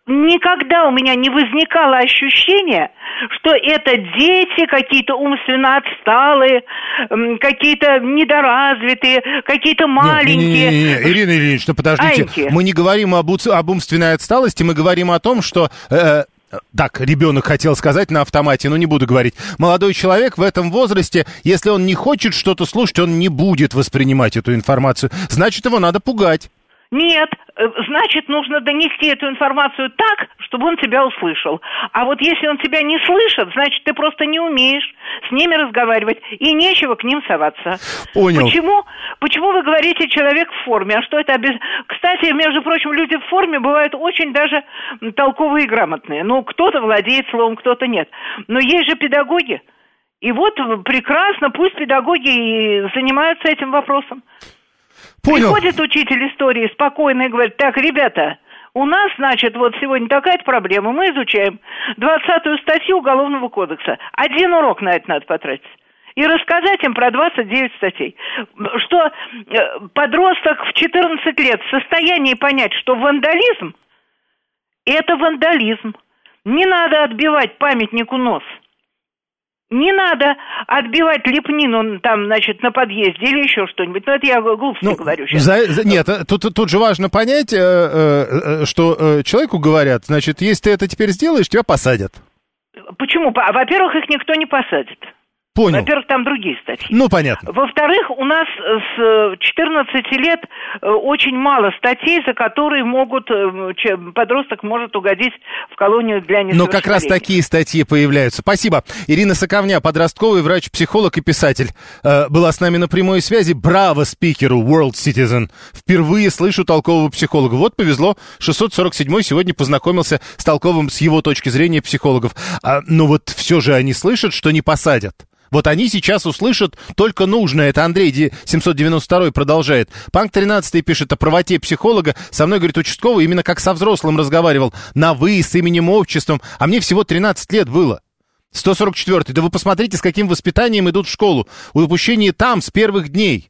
никогда у меня не возникало ощущения, что это дети какие-то умственно отсталые, какие-то недоразвитые, какие-то маленькие. Не, Ирина Ильинична, подождите. Аньки. Мы не говорим об умственной отсталости, мы говорим о том, что... Так, ребенок хотел сказать на автомате, но не буду говорить. Молодой человек в этом возрасте, если он не хочет что-то слушать, он не будет воспринимать эту информацию. Значит, его надо пугать. Нет, значит, нужно донести эту информацию так, чтобы он тебя услышал. А вот если он тебя не слышит, значит, ты просто не умеешь с ними разговаривать, и нечего к ним соваться. Понял. Почему вы говорите «человек в форме»? А что это? Кстати, между прочим, люди в форме бывают очень даже толковые и грамотные. Ну, кто-то владеет словом, кто-то нет. Но есть же педагоги. И вот прекрасно, пусть педагоги и занимаются этим вопросом. Понял. Приходит учитель истории спокойно и говорит: так, ребята, у нас, значит, вот сегодня такая-то проблема, мы изучаем 20-ю статью Уголовного кодекса. 1 урок на это надо потратить. И рассказать им про 29 статей. Что подросток в 14 лет в состоянии понять, что вандализм – это вандализм. Не надо отбивать памятнику нос. Не надо отбивать лепнину там, значит, на подъезде или еще что-нибудь. Но это я глупости говорю сейчас. Нет, тут же важно понять, что человеку говорят, значит, если ты это теперь сделаешь, тебя посадят. Почему? Во-первых, их никто не посадит. Понял. Во-первых, там другие статьи. Ну, понятно. Во-вторых, у нас с 14 лет очень мало статей, за которые подросток может угодить в колонию для несовершеннолетних. Но как раз такие статьи появляются. Спасибо. Ирина Соковня, подростковый врач-психолог и писатель, была с нами на прямой связи. Браво спикеру World Citizen. Впервые слышу толкового психолога. Вот повезло. 647-й сегодня познакомился с толковым, с его точки зрения, психологов. Но вот все же они слышат, что не посадят. Вот они сейчас услышат только нужное. Это Андрей 792 продолжает. Панк 13 пишет о правоте психолога. Со мной, говорит, участковый именно как со взрослым разговаривал. На «вы», с именем, отчеством. А мне всего 13 лет было. 144. Да вы посмотрите, с каким воспитанием идут в школу. Упущение там с первых дней.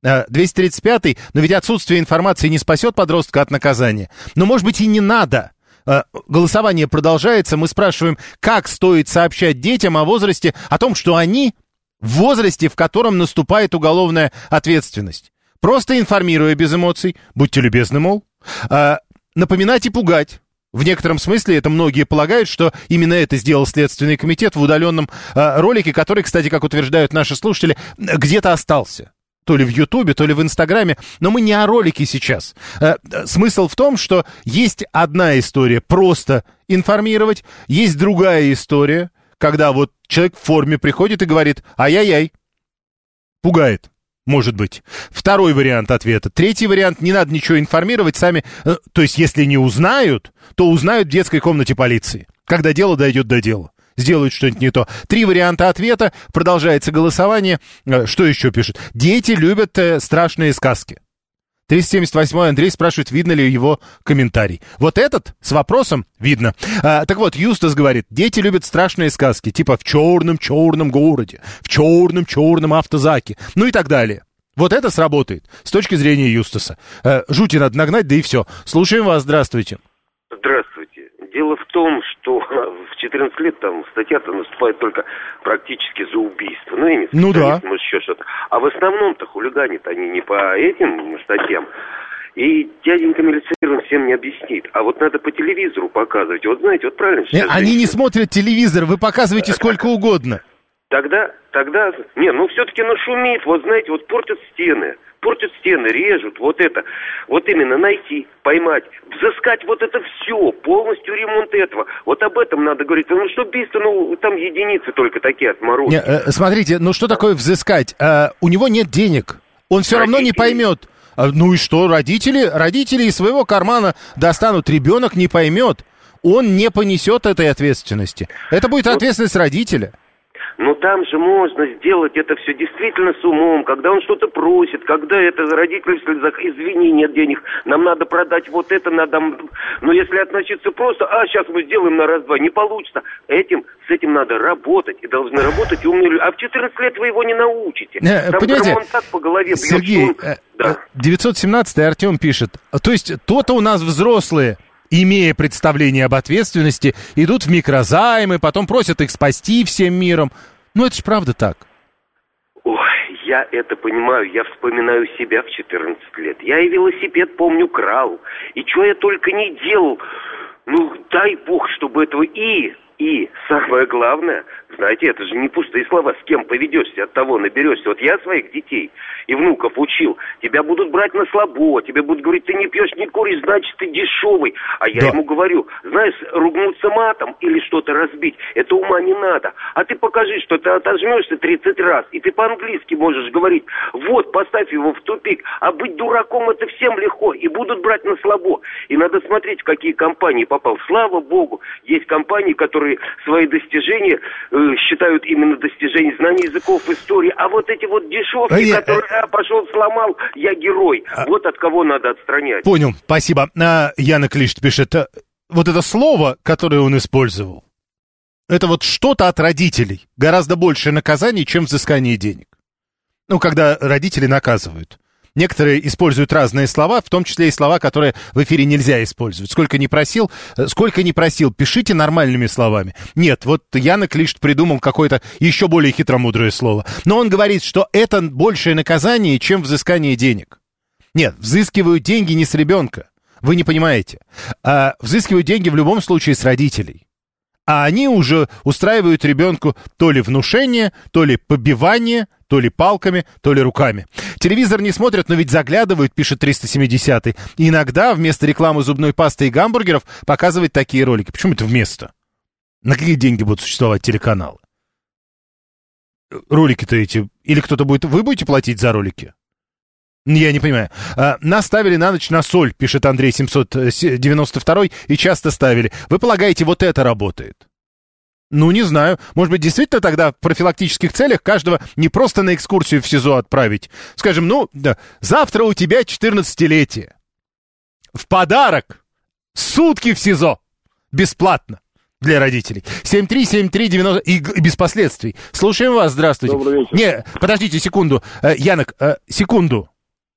235. Но ведь отсутствие информации не спасет подростка от наказания. Но, может быть, и не надо. Голосование продолжается. Мы спрашиваем, как стоит сообщать детям о возрасте, о том, что они в возрасте, в котором наступает уголовная ответственность. Просто информируя без эмоций, будьте любезны, мол. Напоминать и пугать. В некотором смысле это многие полагают, что именно это сделал Следственный комитет в удаленном ролике, который, кстати, как утверждают наши слушатели, где-то остался. То ли в Ютубе, то ли в Инстаграме. Но мы не о ролике сейчас. Смысл в том, что есть одна история просто информировать, есть другая история, когда вот человек в форме приходит и говорит «ай-яй-яй». Пугает, может быть. Второй вариант ответа. Третий вариант — не надо ничего информировать сами. То есть, если не узнают, то узнают в детской комнате полиции, когда дело дойдет до дела. Сделают что-нибудь не то. 3 варианта ответа. Продолжается голосование. Что еще пишет? Дети любят страшные сказки. 378-й Андрей спрашивает, видно ли его комментарий. Вот этот с вопросом видно. Так вот, Юстас говорит, дети любят страшные сказки, типа в черном-черном городе, в черном-черном автозаке, ну и так далее. Вот это сработает с точки зрения Юстаса. Жути надо нагнать, да и все. Слушаем вас, здравствуйте. Здравствуйте. Дело в том, что в 14 лет там статья-то наступает только практически за убийство. Ну, имеется ну да. Может, еще что-то. А в основном-то хулиганят они не по этим статьям. И дяденька милиционер всем не объяснит. А вот надо по телевизору показывать. Вот знаете, вот правильно сейчас... Они не смотрят телевизор, вы показываете сколько угодно. Тогда, ну все-таки нашумит, вот знаете, вот портят стены, режут, вот это, вот именно найти, поймать, взыскать вот это все, полностью ремонт этого, вот об этом надо говорить, ну что убийство, ну там единицы только такие отморозки. Смотрите, ну что такое взыскать? У него нет денег, он все равно не поймет. Ну и что, родители из своего кармана достанут, ребенок не поймет, он не понесет этой ответственности, это будет ответственность родителя. Но там же можно сделать это все действительно с умом, когда он что-то просит, когда это родители сказали, извини, нет денег, нам надо продать вот это, надо... Но если относиться просто, сейчас мы сделаем на раз-два, не получится. С этим надо работать, и должны работать и умные люди. А в 14 лет вы его не научите. Там понимаете, он так по голове бьет, Сергей, 917-й Артем пишет, то есть то-то у нас взрослые имея представление об ответственности, идут в микрозаймы, потом просят их спасти всем миром. Ну, это ж правда так. Ой, я это понимаю, я вспоминаю себя в 14 лет. Я и велосипед, помню, крал. И что я только не делал. Ну, дай бог, чтобы этого и самое главное, знаете, это же не пустые слова, с кем поведешься, от того наберешься. Вот я своих детей и внуков учил, тебя будут брать на слабо, тебе будут говорить, ты не пьешь, не куришь, значит, ты дешевый. А я ему говорю, знаешь, ругнуться матом или что-то разбить, это ума не надо. А ты покажи, что ты отожмешься 30 раз, и ты по-английски можешь говорить, вот, поставь его в тупик, а быть дураком это всем легко, и будут брать на слабо. И надо смотреть, в какие компании попал. Слава богу, есть компании, которые свои достижения считают именно достижения знаний языков, истории. А вот эти вот дешевки, которые пошел, сломал, я герой. Вот от кого надо отстранять. Понял, спасибо. Яна Клишт пишет, вот это слово, которое он использовал, это вот что-то от родителей. Гораздо большее наказание, чем взыскание денег. Ну, когда родители наказывают. Некоторые используют разные слова, в том числе и слова, которые в эфире нельзя использовать. Сколько не просил, пишите нормальными словами. Нет, вот Яна Клишт придумал какое-то еще более хитромудрое слово. Но он говорит, что это большее наказание, чем взыскание денег. Нет, взыскивают деньги не с ребенка. Вы не понимаете. Взыскивают деньги в любом случае с родителей. А они уже устраивают ребенку то ли внушение, то ли побивание, то ли палками, то ли руками. Телевизор не смотрят, но ведь заглядывают, пишет 370-й. И иногда вместо рекламы зубной пасты и гамбургеров показывают такие ролики. Почему это вместо? На какие деньги будут существовать телеканалы? Ролики-то эти... Или кто-то будет... Вы будете платить за ролики? Я не понимаю. Нас ставили на ночь на соль, пишет Андрей 792, и часто ставили. Вы полагаете, вот это работает? Ну, не знаю. Может быть, действительно тогда в профилактических целях каждого не просто на экскурсию в СИЗО отправить. Скажем, завтра у тебя 14-летие. В подарок сутки в СИЗО. Бесплатно для родителей. 73739 и без последствий. Слушаем вас, здравствуйте. Добрый вечер. Не, подождите секунду. Янок, секунду.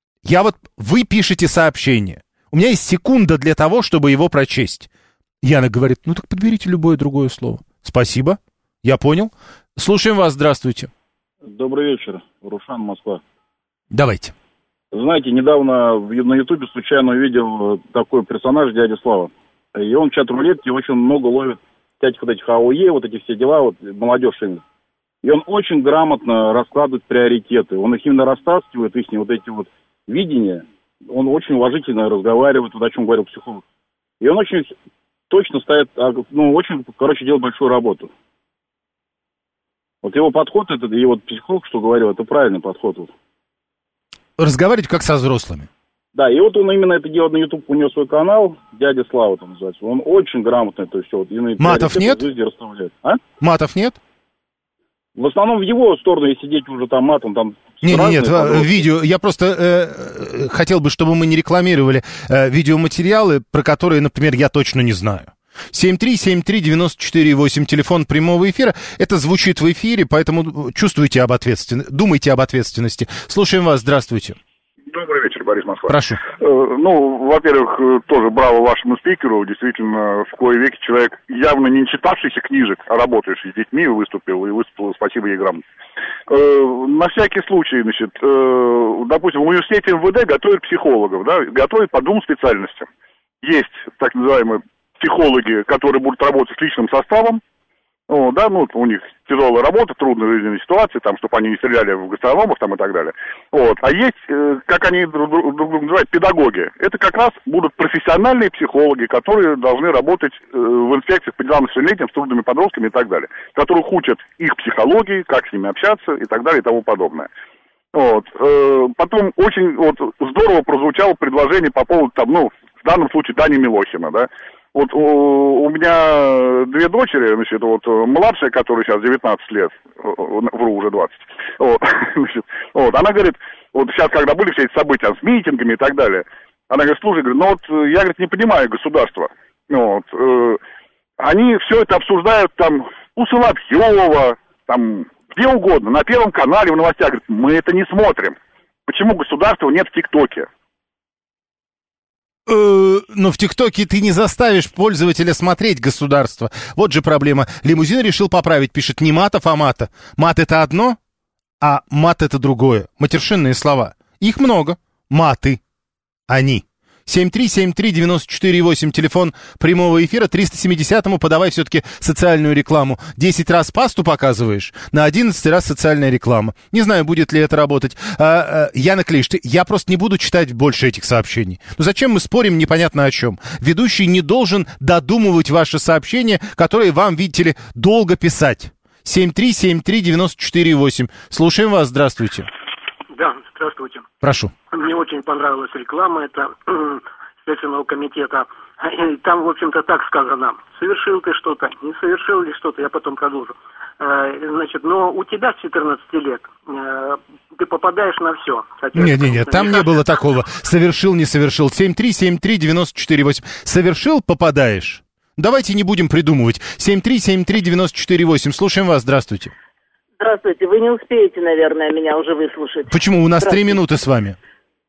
Вы пишете сообщение. У меня есть секунда для того, чтобы его прочесть. Яна говорит, так подберите любое другое слово. Спасибо, я понял. Слушаем вас, здравствуйте. Добрый вечер, Рушан, Москва. Давайте. Знаете, недавно на Ютубе случайно увидел такой персонаж, дядя Слава. И он в чат-рулетке очень много ловит всяких вот этих АОЕ, вот эти все дела, вот молодежь именно. И он очень грамотно раскладывает приоритеты. Он их именно растаскивает, их вот эти вот видения. Он очень уважительно разговаривает, вот о чем говорил психолог. И он очень точно ставит, делает большую работу. Вот его подход, и вот психолог, что говорил, это правильный подход. Разговаривать как со взрослыми. Да, и вот он именно это делает на YouTube, у него свой канал, дядя Слава там называется. Он очень грамотно это все. Вот, матов нет? Матов нет? В основном в его сторону, если сидеть уже там матом, там... Нет, видео, я просто хотел бы, чтобы мы не рекламировали видеоматериалы, про которые, например, я точно не знаю. 7373948, телефон прямого эфира. Это звучит в эфире, поэтому чувствуйте думайте об ответственности. Слушаем вас, здравствуйте. Добрый вечер, Борис Москва. Прошу. Во-первых, тоже браво вашему спикеру. Действительно, в кое веке человек, явно не читавшийся книжек, а работающий с детьми, выступил, спасибо ей грамотно. На всякий случай, допустим, в университете МВД готовят психологов, да, готовят по двум специальностям. Есть так называемые психологи, которые будут работать с личным составом, у них тяжелая работа, трудная жизненная ситуация, там, чтобы они не стреляли в гастрономов там, и так далее. А есть, как они друг друга называют, педагоги. Это как раз будут профессиональные психологи, которые должны работать в инспекциях по делам населения, с трудными подростками и так далее. Которых учат их психологии, как с ними общаться и так далее и тому подобное. Потом очень здорово прозвучало предложение по поводу, в данном случае, Дани Милохина, да. У меня две дочери, младшая, которая сейчас 19 лет, вру, уже 20, она говорит, сейчас, когда были все эти события с митингами и так далее, она говорит, слушай, я, не понимаю государство, они все это обсуждают там у Соловьева, там, где угодно, на Первом канале, в новостях, говорит, мы это не смотрим. Почему государства нет в ТикТоке? Но в ТикТоке ты не заставишь пользователя смотреть государство. Вот же проблема. Лимузин решил поправить, пишет, не матов, а мата. Мат — это одно, а мат — это другое. Матершинные слова. Их много. Маты. Они. 7373948, телефон прямого эфира, 370-му подавай все-таки социальную рекламу. 10 раз пасту показываешь, на 11 раз социальная реклама. Не знаю, будет ли это работать. Яна Клиш, я просто не буду читать больше этих сообщений. Ну зачем мы спорим непонятно о чем? Ведущий не должен додумывать ваши сообщения, которые вам, видите ли, долго писать. 7373948. Слушаем вас, здравствуйте. Да, здравствуйте. Прошу. Мне очень понравилась реклама, это Следственного комитета. И там, в общем-то, так сказано. Совершил ты что-то, не совершил ли что-то, я потом продолжу. Значит, но у тебя с 14 лет ты попадаешь на все. Нет, там не было такого. Совершил, не совершил. 7373948. Совершил, попадаешь. Давайте не будем придумывать. 7373948. Слушаем вас, здравствуйте. Здравствуйте, вы не успеете, наверное, меня уже выслушать. Почему? У нас 3 минуты с вами.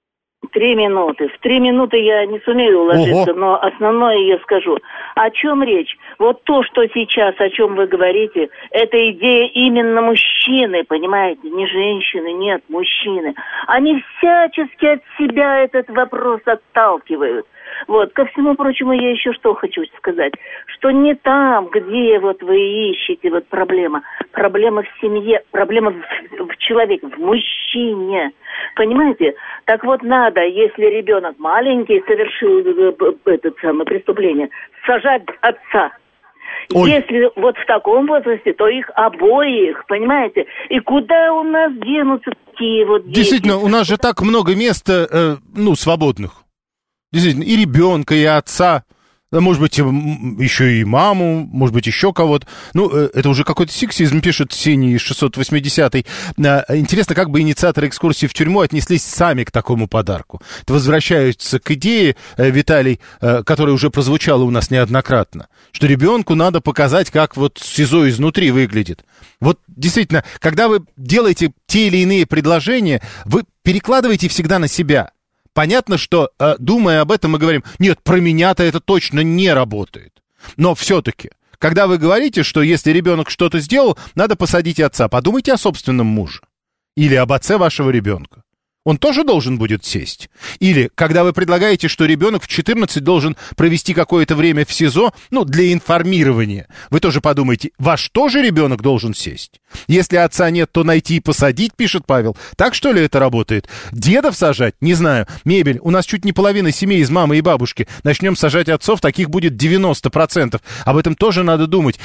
3 минуты. В 3 минуты я не сумею уложиться, но основное я скажу. О чем речь? Вот то, что сейчас, о чем вы говорите, это идея именно мужчины, понимаете? Не женщины, нет, мужчины. Они всячески от себя этот вопрос отталкивают. Вот, ко всему прочему, я еще что хочу сказать, что не там, где вот вы ищете вот проблема в семье, проблема в человеке, в мужчине, понимаете? Так вот надо, если ребенок маленький совершил это самое преступление, сажать отца. Ой. Если вот в таком возрасте, то их обоих, понимаете? И куда у нас денутся такие вот дети? Действительно, у нас же так много места, свободных. Действительно, и ребенка, и отца, может быть, еще и маму, может быть, еще кого-то. Это уже какой-то сексизм, пишет Синий из 680-й. Интересно, как бы инициаторы экскурсии в тюрьму отнеслись сами к такому подарку. Это возвращаются к идее, Виталий, которая уже прозвучала у нас неоднократно, что ребенку надо показать, как вот СИЗО изнутри выглядит. Вот действительно, когда вы делаете те или иные предложения, вы перекладываете всегда на себя. Понятно, что, думая об этом, мы говорим, нет, про меня-то это точно не работает. Но все-таки, когда вы говорите, что если ребенок что-то сделал, надо посадить отца, подумайте о собственном муже или об отце вашего ребенка. Он тоже должен будет сесть. Или, когда вы предлагаете, что ребенок в 14 должен провести какое-то время в СИЗО, для информирования, вы тоже подумайте, ваш тоже ребенок должен сесть? Если отца нет, то найти и посадить, пишет Павел. Так что ли это работает? Дедов сажать? Не знаю. Мебель. У нас чуть не половина семей из мамы и бабушки. Начнем сажать отцов, таких будет 90%. Об этом тоже надо думать.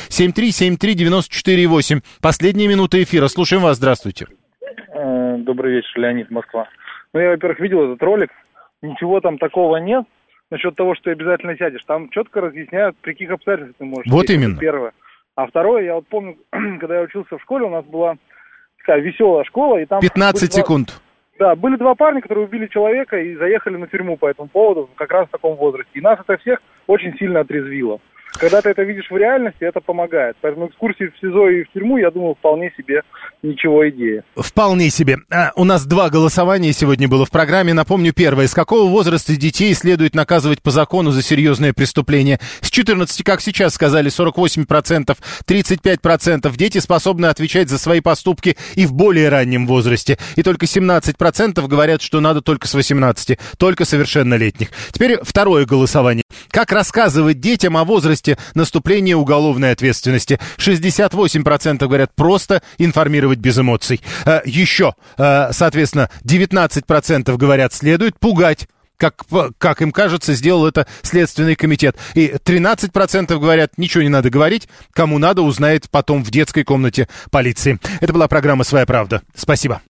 7373948. Последние минуты эфира. Слушаем вас. Здравствуйте. Добрый вечер, Леонид, Москва. Я, во-первых, видел этот ролик. Ничего там такого нет насчет того, что ты обязательно сядешь. Там четко разъясняют, при каких обстоятельствах ты можешь Вот сесть. именно. Это первое. А второе, я вот помню, когда я учился в школе, у нас была такая веселая школа. И там 15 секунд. Да, были 2 парня, которые убили человека и заехали на тюрьму по этому поводу, как раз в таком возрасте. И нас это всех очень сильно отрезвило. Когда ты это видишь в реальности, это помогает. Поэтому экскурсии в СИЗО и в тюрьму, я думаю, вполне себе ничего идея. Вполне себе. У нас 2 голосования сегодня было в программе. Напомню, первое. С какого возраста детей следует наказывать по закону за серьезное преступление? С 14, как сейчас сказали, 48%, 35%. Дети способны отвечать за свои поступки и в более раннем возрасте. И только 17% говорят, что надо только с 18, только совершеннолетних. Теперь второе голосование. Как рассказывать детям о возрасте наступления уголовной ответственности? 68% говорят просто информировать без эмоций. Еще, соответственно, 19% говорят следует пугать. Как им кажется, сделал это Следственный комитет. И 13% говорят, ничего не надо говорить, кому надо, узнает потом в детской комнате полиции. Это была программа «Своя правда». Спасибо.